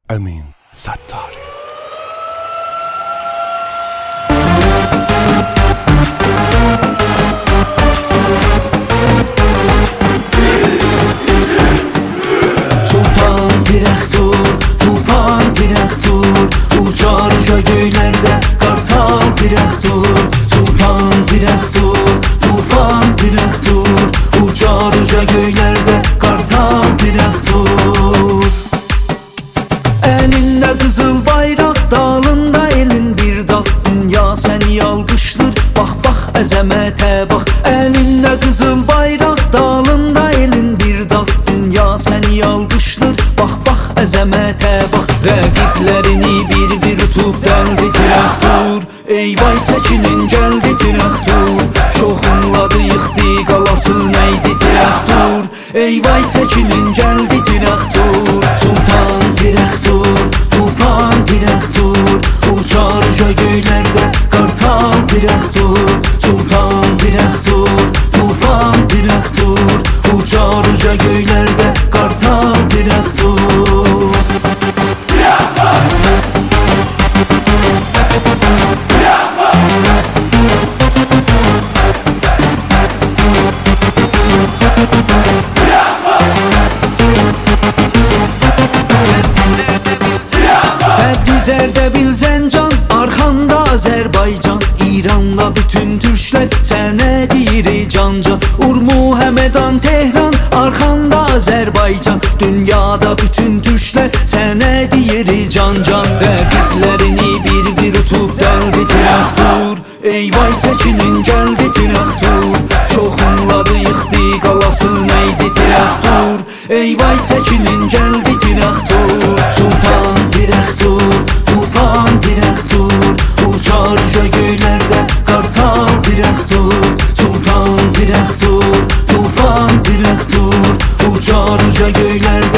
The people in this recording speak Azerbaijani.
Əmin Səttari. Sultan dirəktur, tufan dirəktur, ucar uca göylərdə qartal dirəktur. Sultan dirəktur, tufan dirəktur, ucar uca göylərdə qartal dirəktur. Əlində qızıl bayraq, dalında elin bir dağ, dünya səni alqışlar, bax bax əzəmətə bax. Əlində qızıl bayraq, dalında elin bir dağ, dünya səni alqışlar, bax bax əzəmətə bax. Rəqiblərini bir-bir tutub dəldi dirəktur, ey vay çəkinin gəldi dirəktur. Şoxunladı yıxdı qalası nəydi dirəktur, ey vay çəkinin gəldi dirəktur. Sultan dirəktur, tufan dirəktur, uçar uca göylərdə qartal dirəktur. Sultan dirəktur, tufan dirəktur, uçar uca göylərdə qartal dirəktur. Ərdəbil Zəncan, arxanda Azərbaycan, İranda bütün türklər sənə deyir can-can. Urmu, Həmədan, Tehran, arxanda Azərbaycan, dünyada bütün türklər sənə deyir can-can. Rəqiblərini bir-bir tutub dəldi dirəktur, ey vay çəkinin gəldi dirəktur. Şoxunladı yıxdı qalası nəydi dirəktur, ey vay çəkinin gəldi dirəktur. Sultan dirəktur, tufan dirəktur, uçar uca göylərdə qartal dirəktur. Sultan dirəktur, tufan dirəktur, uçar uca göylərdə